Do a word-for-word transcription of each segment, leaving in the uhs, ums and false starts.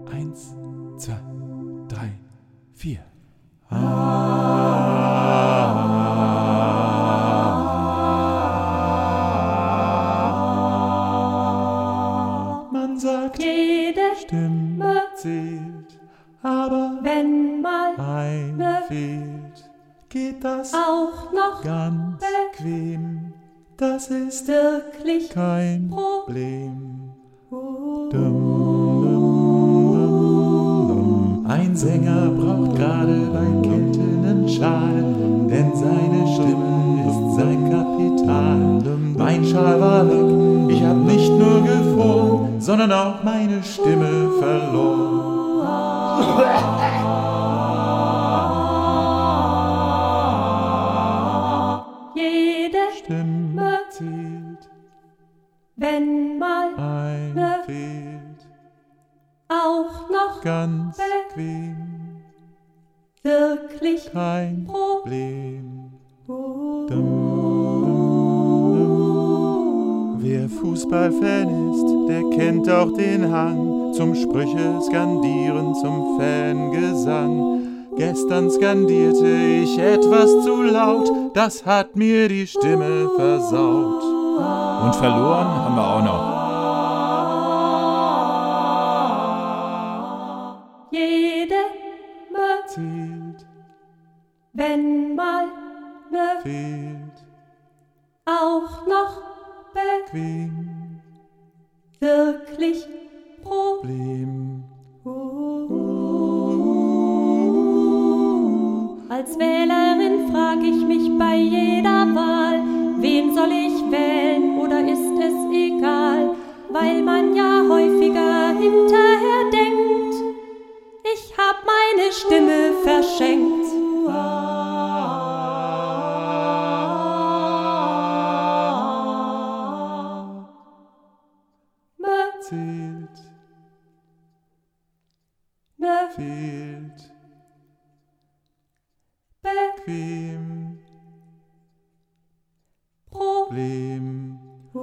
Eins, zwei, drei, vier. Man sagt, Jede Stimme zählt, aber wenn mal eine fehlt, geht das auch noch ganz bequem. Das ist wirklich kein Problem. Problem. Dum, dum, dum, dum. Ein Sänger braucht gerade beim Kälte einen Schal, denn seine Stimme ist sein Kapital. Mein Schal war weg, ich hab nicht nur gefroren, sondern auch meine Stimme verloren. Jede Stimme zählt, wenn mal eine fehlt, auch noch ganz bequem, wirklich kein Problem. Problem. Dum, dum, dum. Wer Fußballfan ist, der kennt auch den Hang zum Sprüche skandieren, zum Fangesang. Gestern skandierte ich etwas zu laut, das hat mir die Stimme versaut. Und verloren haben wir auch noch. Jede Zählt, wenn mal ne fehlt, auch noch bequem, wirklich Problem. Problem. Als Wählerin frag ich mich bei jeder Wahl, wen soll ich wählen oder ist es egal, weil man ja häufiger hinterher denkt, ich hab meine Stimme verschenkt. Zählt, Ne fehlt, Bequem Problem.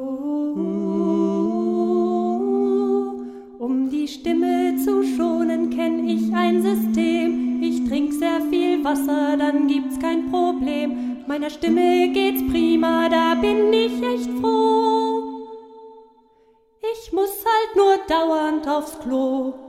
Um die Stimme zu schonen, kenn ich ein System. Ich trink sehr viel Wasser, dann gibt's kein Problem. Meiner Stimme geht's prima, da bin ich echt froh. Ich muss halt nur dauernd aufs Klo.